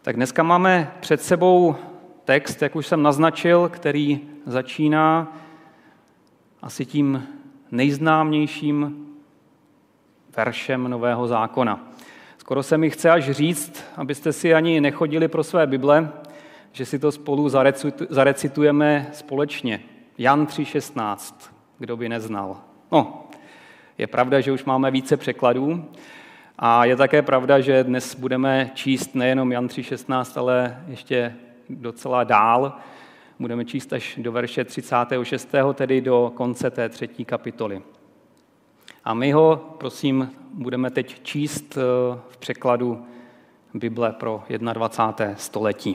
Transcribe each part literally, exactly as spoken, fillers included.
Tak dneska máme před sebou text, jak už jsem naznačil, který začíná asi tím nejznámějším veršem Nového zákona. Skoro se mi chce až říct, abyste si ani nechodili pro své Bible, že si to spolu zarecitujeme společně. Jan tři šestnáct, kdo by neznal. No, je pravda, že už máme více překladů a je také pravda, že dnes budeme číst nejenom Jan tři šestnáct, ale ještě docela dál. Budeme číst až do verše třicátého šestého, tedy do konce té třetí kapitoly. A my ho, prosím, budeme teď číst v překladu Bible pro dvacáté první století.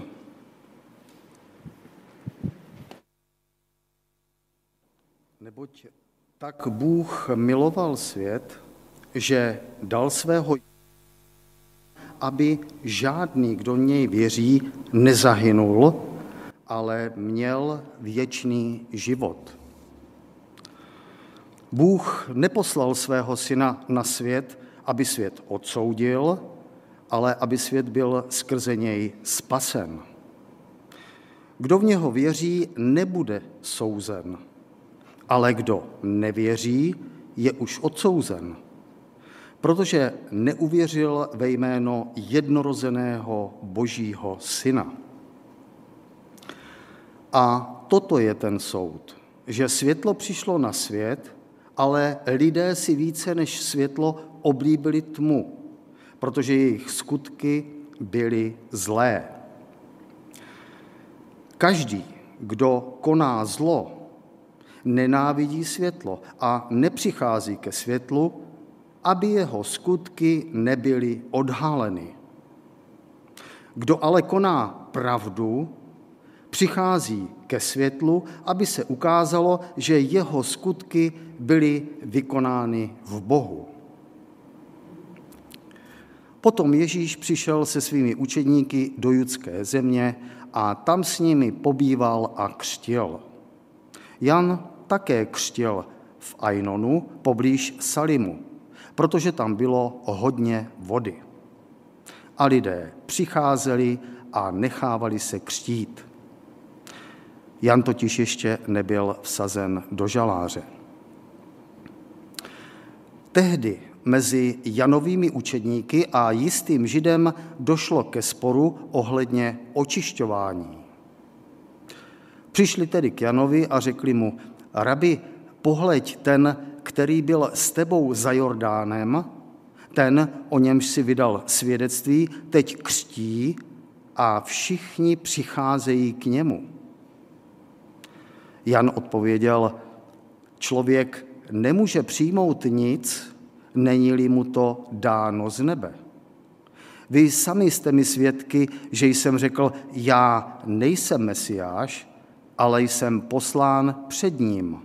Neboť tak Bůh miloval svět, že dal svého, aby žádný, kdo v něj věří, nezahynul, ale měl věčný život. Bůh neposlal svého syna na svět, aby svět odsoudil, ale aby svět byl skrze něj spasen. Kdo v něho věří, nebude souzen, ale kdo nevěří, je už odsouzen, protože neuvěřil ve jméno jednorozeného Božího syna. A toto je ten soud, že světlo přišlo na svět, ale lidé si více než světlo oblíbili tmu, protože jejich skutky byly zlé. Každý, kdo koná zlo, nenávidí světlo a nepřichází ke světlu, aby jeho skutky nebyly odhaleny. Kdo ale koná pravdu, přichází ke světlu, aby se ukázalo, že jeho skutky byly vykonány v Bohu. Potom Ježíš přišel se svými učedníky do judské země a tam s nimi pobýval a křtil. Jan také křtil v Ainonu poblíž Salimu, protože tam bylo hodně vody. A lidé přicházeli a nechávali se křtít. Jan totiž ještě nebyl vsazen do žaláře. Tehdy mezi Janovými učedníky a jistým Židem došlo ke sporu ohledně očišťování. Přišli tedy k Janovi a řekli mu: Rabi, pohleď, ten, který byl s tebou za Jordánem, ten, o němž si vydal svědectví, teď křtí a všichni přicházejí k němu. Jan odpověděl: člověk nemůže přijmout nic, není-li mu to dáno z nebe. Vy sami jste mi svědky, že jsem řekl, já nejsem Mesiáš, ale jsem poslán před ním.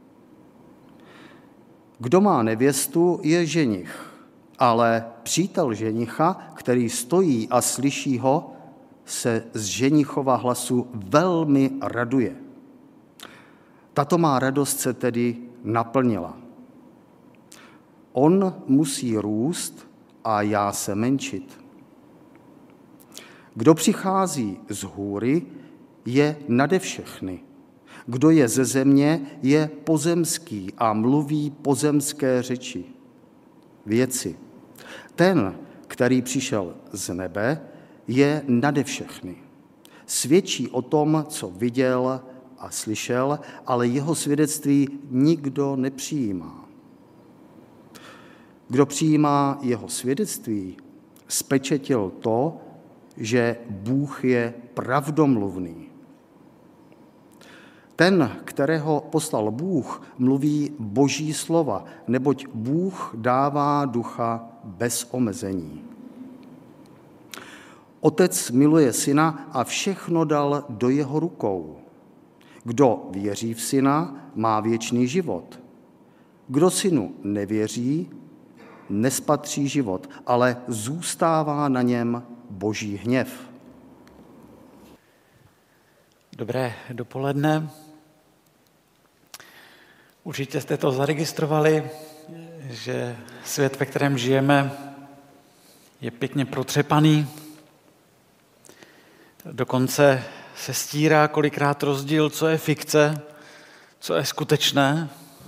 Kdo má nevěstu, je ženich, ale přítel ženicha, který stojí a slyší ho, se z ženichova hlasu velmi raduje. Tato má radost se tedy naplnila. On musí růst a já se menšit. Kdo přichází z hůry, je nade všechny. Kdo je ze země, je pozemský a mluví pozemské řeči, věci. Ten, který přišel z nebe, je nade všechny. Svědčí o tom, co viděl a slyšel, ale jeho svědectví nikdo nepřijímá. Kdo přijímá jeho svědectví, spečetil to, že Bůh je pravdomluvný. Ten, kterého poslal Bůh, mluví boží slova, neboť Bůh dává ducha bez omezení. Otec miluje syna a všechno dal do jeho rukou. Kdo věří v syna, má věčný život. Kdo synu nevěří, nespatří život, ale zůstává na něm boží hněv. Dobré dopoledne. Určitě jste to zaregistrovali, že svět, ve kterém žijeme, je pěkně protřepaný. Dokonce se stírá kolikrát rozdíl, co je fikce, co je skutečné.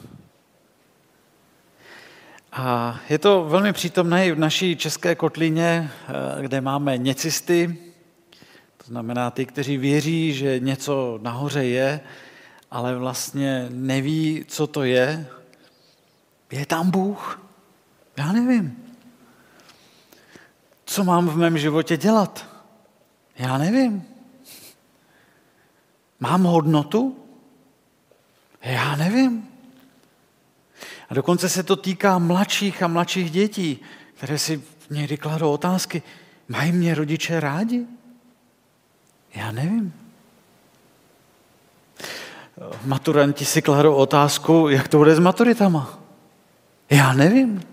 A je to velmi přítomné i v naší české kotlině, kde máme něcisty, to znamená ty, kteří věří, že něco nahoře je, ale vlastně neví, co to je. Je tam Bůh? Já nevím. Co mám v mém životě dělat? Já nevím. Mám hodnotu? Já nevím. A dokonce se to týká mladších a mladších dětí, které si někdy kladou otázky, mají mě rodiče rádi? Já nevím. Maturanti si kladou otázku, jak to bude s maturitama? Já nevím.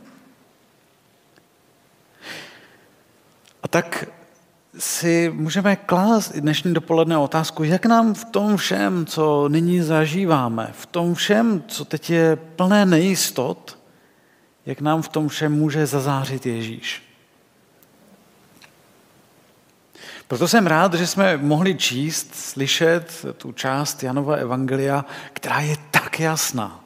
A tak si můžeme klást dnešní dopoledne otázku, jak nám v tom všem, co nyní zažíváme, v tom všem, co teď je plné nejistot, jak nám v tom všem může zazářit Ježíš. Proto jsem rád, že jsme mohli číst, slyšet tu část Janova evangelia, která je tak jasná.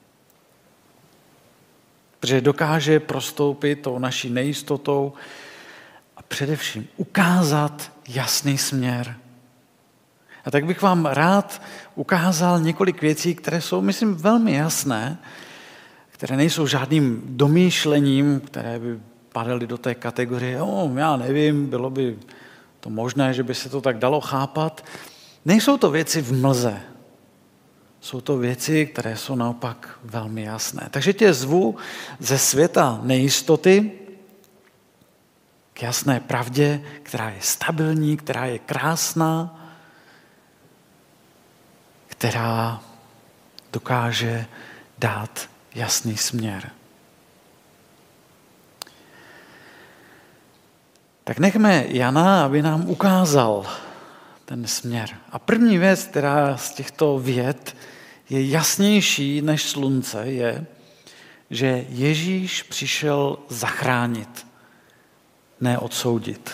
Protože dokáže prostoupit tou naší nejistotou a především ukázat jasný směr. A tak bych vám rád ukázal několik věcí, které jsou, myslím, velmi jasné, které nejsou žádným domýšlením, které by padaly do té kategorie, o, já nevím, bylo by to možné, že by se to tak dalo chápat. Nejsou to věci v mlze. Jsou to věci, které jsou naopak velmi jasné. Takže tě zvu ze světa nejistoty k jasné pravdě, která je stabilní, která je krásná, která dokáže dát jasný směr. Tak nechme Jana, aby nám ukázal ten směr. A první věc, která z těchto vět je jasnější než slunce, je, že Ježíš přišel zachránit, ne odsoudit.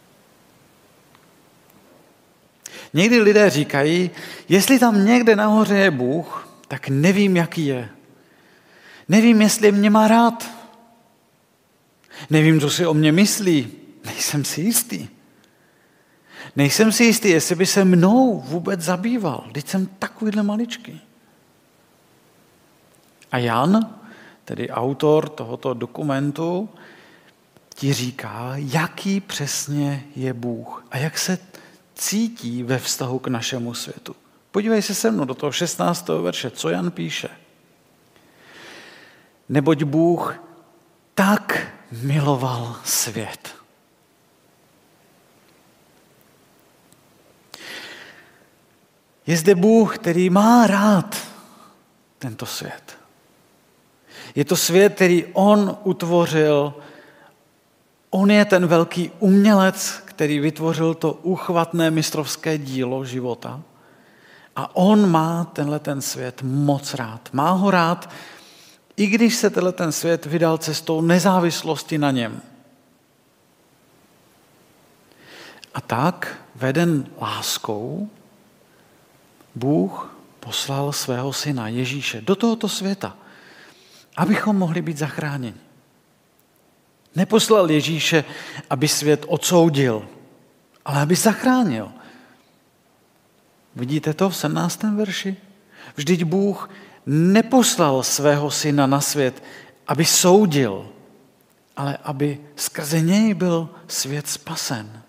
Někdy lidé říkají, jestli tam někde nahoře je Bůh, tak nevím, jaký je. Nevím, jestli mě má rád. Nevím, co si o mě myslí. Nejsem si jistý. Nejsem si jistý, jestli by se mnou vůbec zabýval. Vždyť jsem takovýhle maličký. A Jan, tedy autor tohoto dokumentu, ti říká, jaký přesně je Bůh a jak se cítí ve vztahu k našemu světu. Podívej se se mnou do toho šestnáctého verše, co Jan píše. Neboť Bůh tak miloval svět. Je zde Bůh, který má rád tento svět. Je to svět, který on utvořil. On je ten velký umělec, který vytvořil to uchvatné mistrovské dílo života. A on má tenhle ten svět moc rád. Má ho rád, i když se tenhle ten svět vydal cestou nezávislosti na něm. A tak, veden láskou, Bůh poslal svého syna Ježíše do tohoto světa, abychom mohli být zachráněni. Neposlal Ježíše, aby svět odsoudil, ale aby zachránil. Vidíte to v sedmnáctém verši? Vždyť Bůh neposlal svého syna na svět, aby soudil, ale aby skrze něj byl svět spasen.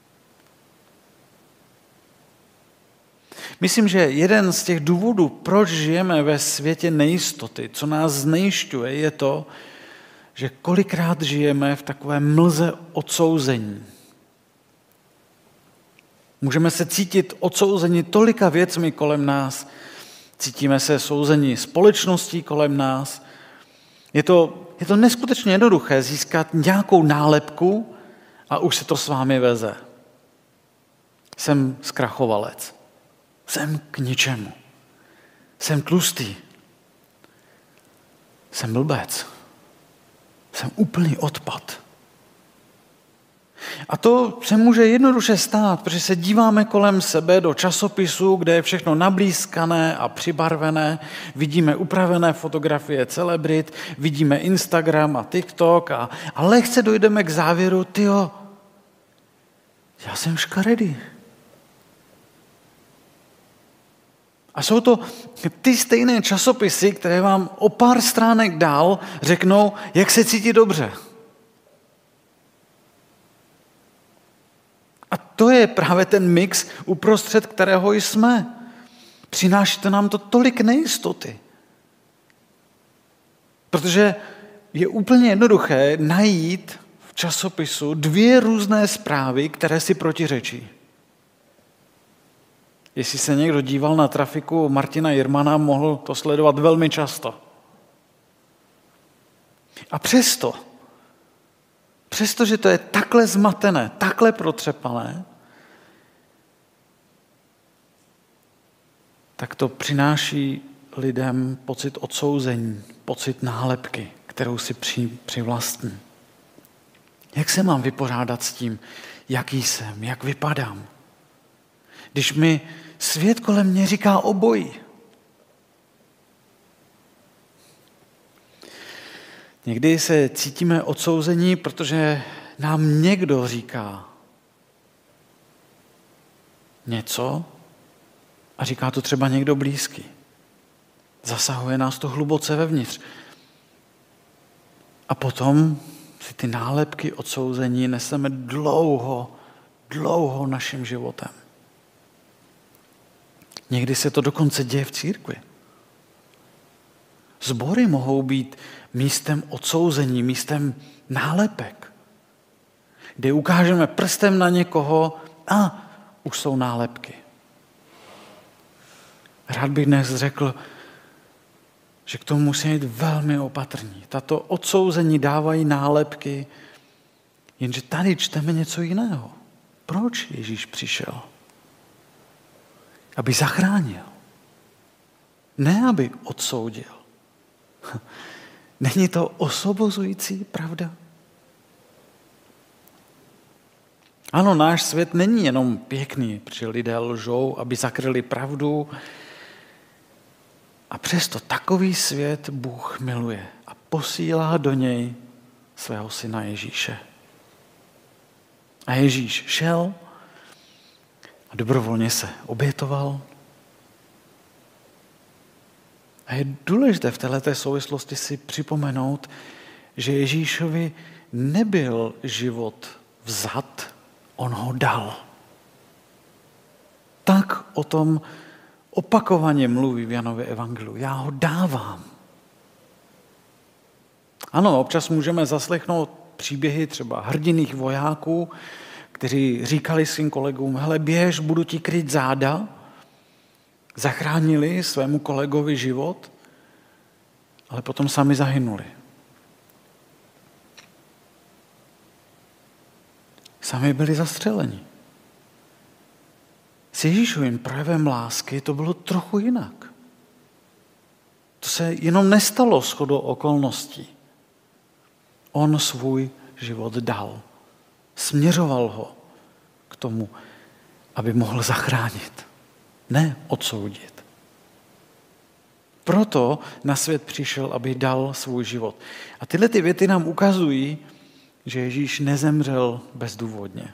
Myslím, že jeden z těch důvodů, proč žijeme ve světě nejistoty, co nás znejišťuje, je to, že kolikrát žijeme v takové mlze odsouzení. Můžeme se cítit odsouzeni tolika věcmi kolem nás. Cítíme se souzeni společností kolem nás. Je to, je to neskutečně jednoduché získat nějakou nálepku a už se to s vámi veze. Jsem zkrachovalec. Jsem k ničemu. Jsem tlustý. Jsem blbec. Jsem úplný odpad. A to se může jednoduše stát, protože se díváme kolem sebe do časopisu, kde je všechno nablízkané a přibarvené, vidíme upravené fotografie celebrit, vidíme Instagram a TikTok a, a lehce dojdeme k závěru, tyjo, já jsem škaredý. A jsou to ty stejné časopisy, které vám o pár stránek dál řeknou, jak se cítit dobře. A to je právě ten mix, uprostřed kterého jsme. Přináší to nám to tolik nejistoty. Protože je úplně jednoduché najít v časopisu dvě různé zprávy, které si protiřečí. Jestli se někdo díval na trafiku Martina Jirmana, mohl to sledovat velmi často. A přesto, přestože to je takhle zmatené, takhle protřepané, tak to přináší lidem pocit odsouzení, pocit nálepky, kterou si při, přivlastní. Jak se mám vypořádat s tím, jaký jsem, jak vypadám? Když mi svět kolem mě říká obojí. Někdy se cítíme odsouzení, protože nám někdo říká něco a říká to třeba někdo blízký. Zasahuje nás to hluboce vevnitř. A potom si ty nálepky odsouzení neseme dlouho, dlouho naším životem. Někdy se to dokonce děje v církvi. Sbory mohou být místem odsouzení, místem nálepek, kde ukážeme prstem na někoho a už jsou nálepky. Rád bych dnes řekl, že k tomu musíme být velmi opatrní. Tato odsouzení dávají nálepky, jenže tady čteme něco jiného. Proč Ježíš přišel? Aby zachránil. Ne, aby odsoudil. Není to osvobozující pravda? Ano, náš svět není jenom pěkný, protože lidé lžou, aby zakryli pravdu. A přesto takový svět Bůh miluje a posílá do něj svého syna Ježíše. A Ježíš šel a dobrovolně se obětoval. A je důležité v této souvislosti si připomenout, že Ježíšovi nebyl život vzat, on ho dal. Tak o tom opakovaně mluví v Janově evangeliu. Já ho dávám. Ano, občas můžeme zaslechnout příběhy třeba hrdinných vojáků, kteří říkali svým kolegům, hele, běž, budu ti kryt záda. Zachránili svému kolegovi život, ale potom sami zahynuli. Sami byli zastřeleni. S Ježíšovým projevem lásky to bylo trochu jinak. To se jenom nestalo shodou okolností. On svůj život dal. Směřoval ho k tomu, aby mohl zachránit. Ne odsoudit. Proto na svět přišel, aby dal svůj život. A tyhle ty věty nám ukazují, že Ježíš nezemřel bezdůvodně.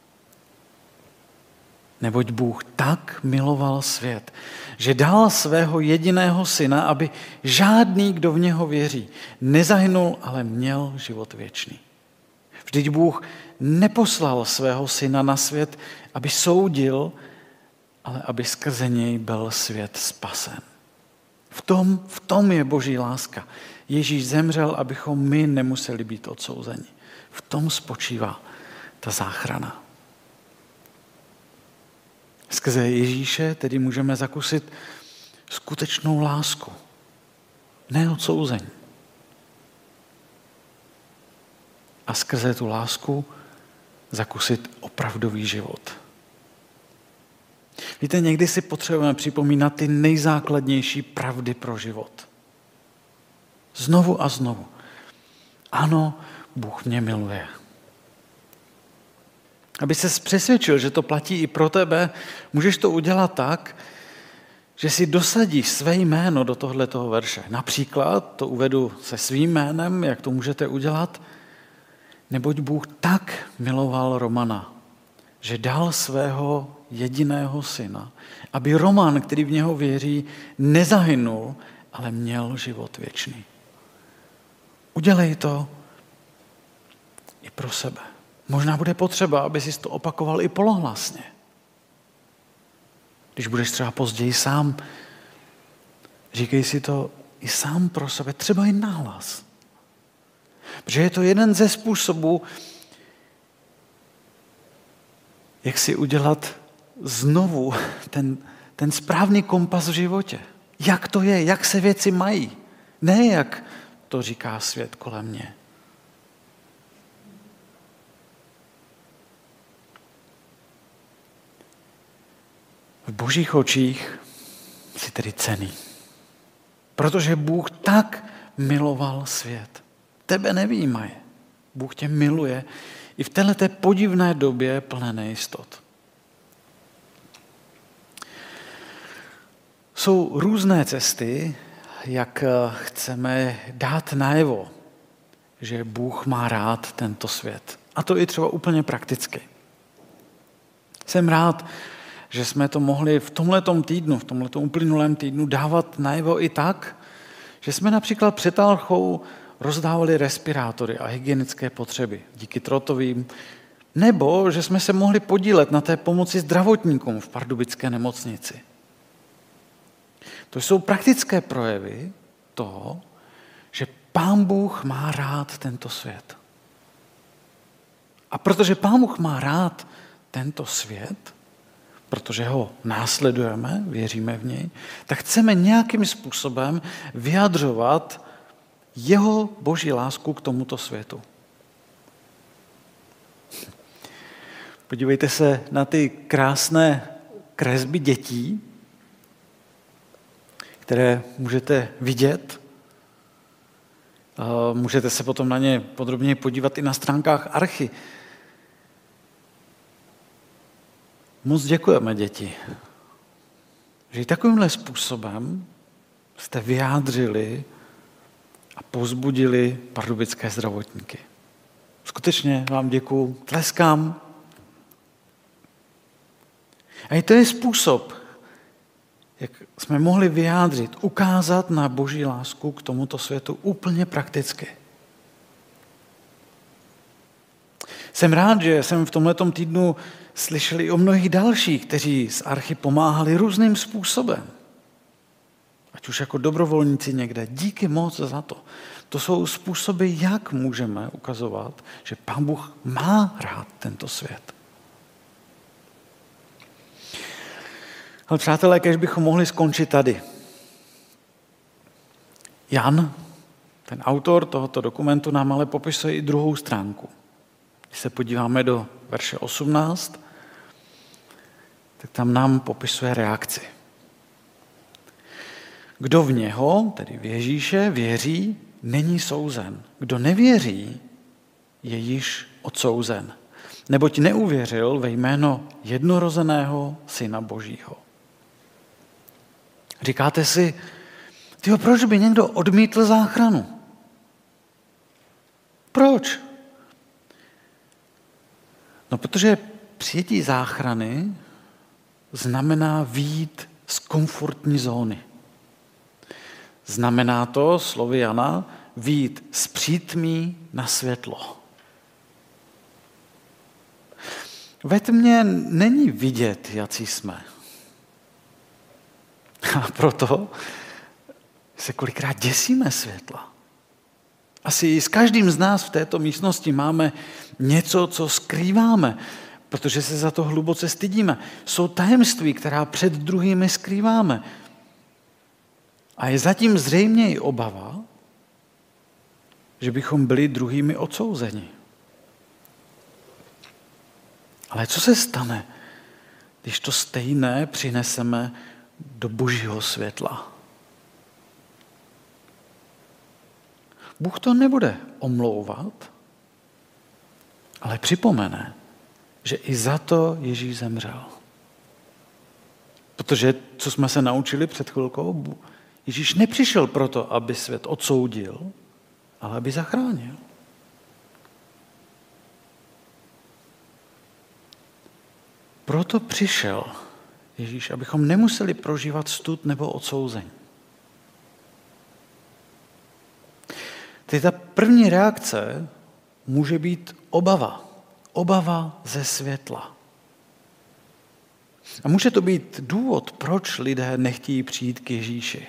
Neboť Bůh tak miloval svět, že dal svého jediného syna, aby žádný, kdo v něho věří, nezahynul, ale měl život věčný. Vždyť Bůh neposlal svého syna na svět, aby soudil, ale aby skrze něj byl svět spasen. V tom, v tom je Boží láska. Ježíš zemřel, abychom my nemuseli být odsouzeni. V tom spočívá ta záchrana. Skrze Ježíše tedy můžeme zakusit skutečnou lásku, ne odsouzení. A skrze tu lásku zakusit opravdový život. Víte, někdy si potřebujeme připomínat ty nejzákladnější pravdy pro život. Znovu a znovu. Ano, Bůh mě miluje. Aby ses přesvědčil, že to platí i pro tebe, můžeš to udělat tak, že si dosadíš své jméno do tohletoho verše. Například, to uvedu se svým jménem, jak to můžete udělat, neboť Bůh tak miloval Romana, že dal svého jediného syna, aby Roman, který v něho věří, nezahynul, ale měl život věčný. Udělej to i pro sebe. Možná bude potřeba, aby jsi to opakoval i polohlasně. Když budeš třeba později sám, říkej si to i sám pro sebe, třeba i nahlas. Protože je to jeden ze způsobů, jak si udělat znovu ten, ten správný kompas v životě. Jak to je, jak se věci mají. Ne jak to říká svět kolem mě. V Božích očích si tedy cenný. Protože Bůh tak miloval svět. Tebe nevyjímaje. Bůh tě miluje i v této podivné době plné nejistot. Jsou různé cesty, jak chceme dát najevo, že Bůh má rád tento svět. A to i třeba úplně prakticky. Jsem rád, že jsme to mohli v tomhletom týdnu, v tomhletom uplynulém týdnu dávat najevo i tak, že jsme například před Alchou rozdávali respirátory a hygienické potřeby díky Trotovým, nebo že jsme se mohli podílet na té pomoci zdravotníkům v pardubické nemocnici. To jsou praktické projevy toho, že Pán Bůh má rád tento svět. A protože Pán Bůh má rád tento svět, protože ho následujeme, věříme v něj, tak chceme nějakým způsobem vyjadřovat jeho boží lásku k tomuto světu. Podívejte se na ty krásné kresby dětí, které můžete vidět. Můžete se potom na ně podrobněji podívat i na stránkách Archy. Moc děkujeme, děti, že i takovýmhle způsobem jste vyjádřili a povzbudili pardubické zdravotníky. Skutečně vám děkuju, tleskám. A i to je způsob, jak jsme mohli vyjádřit, ukázat na boží lásku k tomuto světu úplně prakticky. Jsem rád, že jsem v tomhletom týdnu slyšel i o mnohých dalších, kteří z Archy pomáhali různým způsobem. Ať už jako dobrovolníci někde. Díky moc za to. To jsou způsoby, jak můžeme ukazovat, že Pán Bůh má rád tento svět. Ale přátelé, když bychom mohli skončit tady. Jan, ten autor tohoto dokumentu, nám ale popisuje i druhou stránku. Když se podíváme do verše osmnáct, tak tam nám popisuje reakci. Kdo v něho, tedy v Ježíše, věří, není souzen. Kdo nevěří, je již odsouzen. Neboť neuvěřil ve jméno jednorozeného Syna Božího. Říkáte si, tyjo, proč by někdo odmítl záchranu? Proč? No, protože přijetí záchrany znamená vyjít z komfortní zóny. Znamená to, slovy Jana, vyjít z přítmí na světlo. Ve tmě není vidět, jací jsme. A proto se kolikrát děsíme světla. Asi s každým z nás v této místnosti máme něco, co skrýváme, protože se za to hluboce stydíme. Jsou tajemství, která před druhými skrýváme. A je zatím zřejmě i obava, že bychom byli druhými odsouzeni. Ale co se stane, když to stejné přineseme do božího světla? Bůh to nebude omlouvat, ale připomene, že i za to Ježíš zemřel. Protože, co jsme se naučili před chvilkou, Ježíš nepřišel proto, aby svět odsoudil, ale aby zachránil. Proto přišel Ježíš, abychom nemuseli prožívat stud nebo odsouzení. Teď ta první reakce může být obava. Obava ze světla. A může to být důvod, proč lidé nechtějí přijít k Ježíši.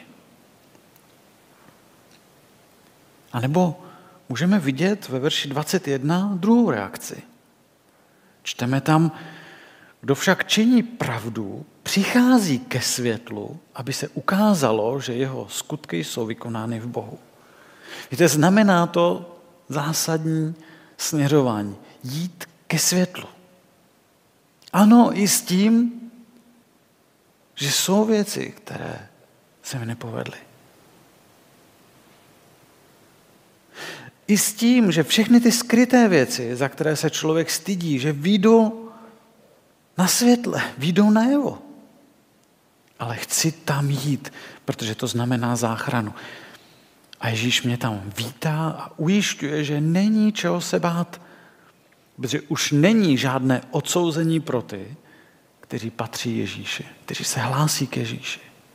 A nebo můžeme vidět ve verši dvacet jedna druhou reakci. Čteme tam, kdo však činí pravdu, přichází ke světlu, aby se ukázalo, že jeho skutky jsou vykonány v Bohu. Víte, znamená to zásadní směřování. Jít ke světlu. Ano, i s tím, že jsou věci, které se mi nepovedly. I s tím, že všechny ty skryté věci, za které se člověk stydí, že vyjdou na světle, vyjdou najevo. Ale chci tam jít, protože to znamená záchranu. A Ježíš mě tam vítá a ujišťuje, že není čeho se bát, protože už není žádné odsouzení pro ty, kteří patří Ježíši, kteří se hlásí k Ježíši.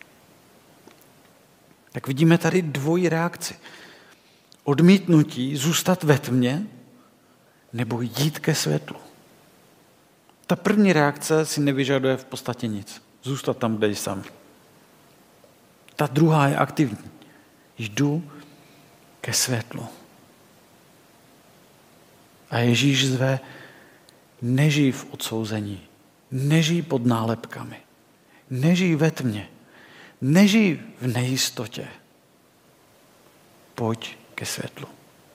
Tak vidíme tady dvojí reakci. Odmítnutí zůstat ve tmě nebo jít ke světlu. Ta první reakce si nevyžaduje v podstatě nic. Zůstat tam, kde jsem. Ta druhá je aktivní. Jdu ke světlu. A Ježíš zve, nežij v odsouzení, nežij pod nálepkami, nežij ve tmě, nežij v nejistotě. Pojď ke světlu.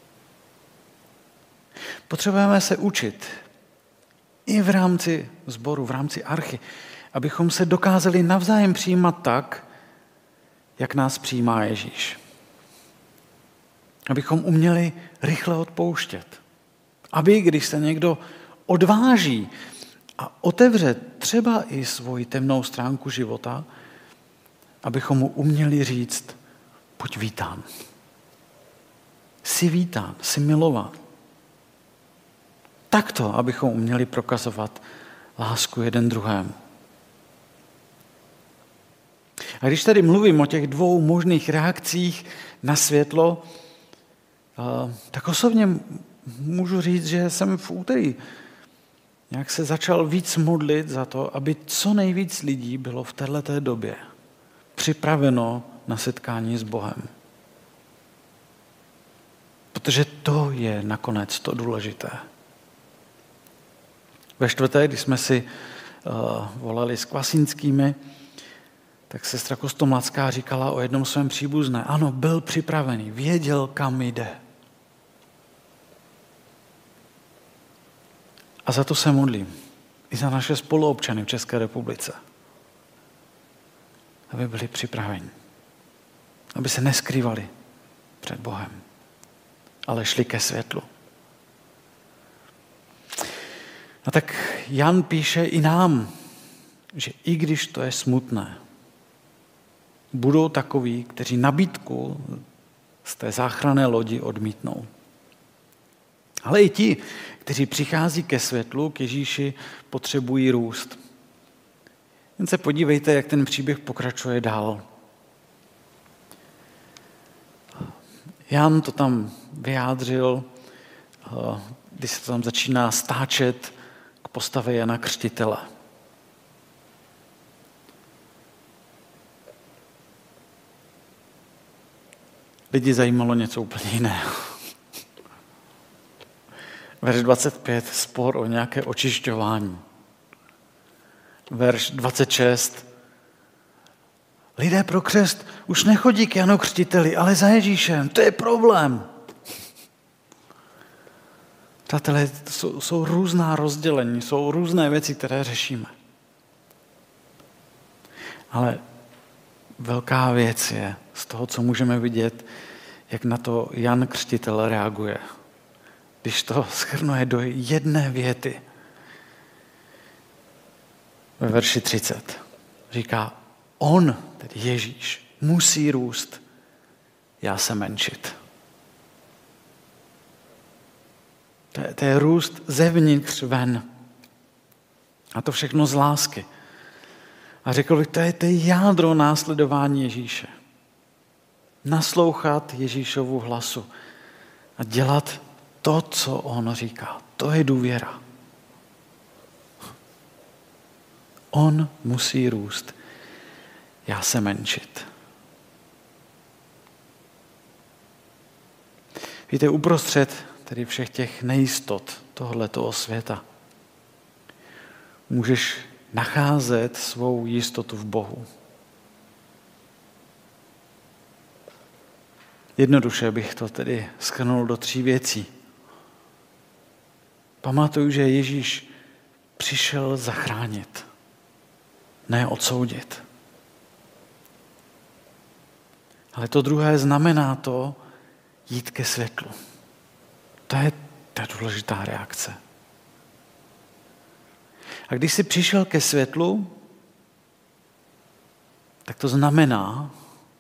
Potřebujeme se učit i v rámci sboru, v rámci archy, abychom se dokázali navzájem přijímat tak, jak nás přijímá Ježíš. Abychom uměli rychle odpouštět. Aby, když se někdo odváží a otevře třeba i svoji temnou stránku života, abychom mu uměli říct, pojď vítán. Jsi vítán, jsi milován. Takto, abychom uměli prokazovat lásku jeden druhému. A když tady mluvím o těch dvou možných reakcích na světlo, tak osobně můžu říct, že jsem v úterý nějak se začal víc modlit za to, aby co nejvíc lidí bylo v této době připraveno na setkání s Bohem. Protože to je nakonec to důležité. Ve čtvrtek, když jsme si uh, volali s Kvasínskými, tak sestra Kostomlacká říkala o jednom svém příbuzné. Ano, byl připravený, věděl, kam jde. A za to se modlím. I za naše spoluobčany v České republice. Aby byli připraveni. Aby se neskrývali před Bohem. Ale šli ke světlu. A tak Jan píše i nám, že i když to je smutné, budou takoví, kteří nabídku z té záchranné lodi odmítnou. Ale i ti, kteří přichází ke světlu, k Ježíši, potřebují růst. Jen se podívejte, jak ten příběh pokračuje dál. Jan to tam vyjádřil, když se to tam začíná stáčet k postavě Jana Křtitele. Lidi zajímalo něco úplně jiného. Verš dvacet pět, spor o nějaké očišťování. Verš dvacet šest, lidé pro křest už nechodí k Janu Křtiteli, ale za Ježíšem. To je problém. Přátelé, jsou, jsou různá rozdělení, jsou různé věci, které řešíme. Ale velká věc je z toho, co můžeme vidět, jak na to Jan Křtitel reaguje. Když to shrnuje do jedné věty. ve verši třicet. Říká, on, tedy Ježíš, musí růst, já se menšit. To je, to je růst zevnitř ven. A to všechno z lásky. A řekl bych, to je, to je jádro následování Ježíše. Naslouchat Ježíšovu hlasu a dělat to, co on říká. To je důvěra. On musí růst, já se menšit. Víte, uprostřed tedy všech těch nejistot tohoto světa můžeš nacházet svou jistotu v Bohu. Jednoduše bych to tedy shrnul do tří věcí. Pamatuju, že Ježíš přišel zachránit, ne odsoudit. Ale to druhé znamená to jít ke světlu. To je ta důležitá reakce. A když jsi přišel ke světlu, tak to znamená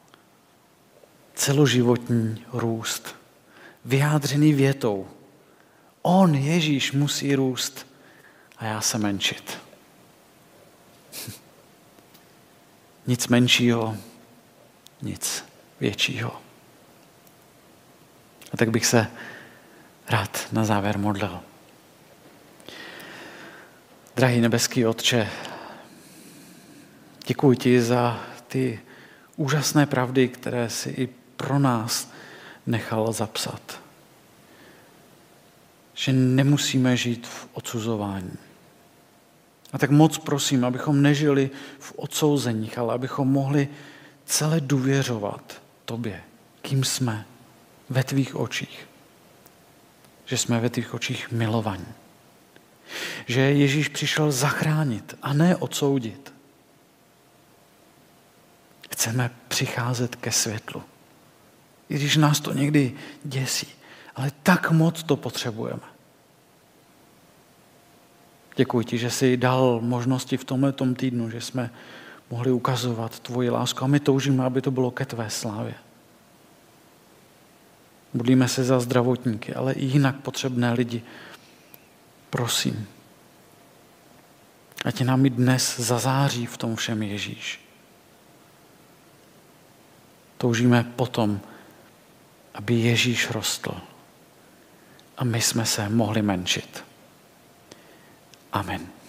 celoživotní růst, vyjádřený větou. On, Ježíš, musí růst a já se menšit. Nic menšího, nic většího. A tak bych se rád na závěr modlil. Drahý nebeský Otče, děkuji ti za ty úžasné pravdy, které jsi i pro nás nechal zapsat. Že nemusíme žít v odsuzování. A tak moc prosím, abychom nežili v odsouzeních, ale abychom mohli celé důvěřovat tobě, kým jsme ve tvých očích. Že jsme ve tvých očích milovaní. Že Ježíš přišel zachránit a ne odsoudit. Chceme přicházet ke světlu. I když nás to někdy děsí, ale tak moc to potřebujeme. Děkuji ti, že jsi dal možnosti v tomhletom týdnu, že jsme mohli ukazovat tvoji lásku a my toužíme, aby to bylo ke tvé slávě. Modlíme se za zdravotníky, ale i jinak potřebné lidi. Prosím, ať nám i dnes zazáří v tom všem Ježíš. Toužíme potom, aby Ježíš rostl a my jsme se mohli menšit. Amen.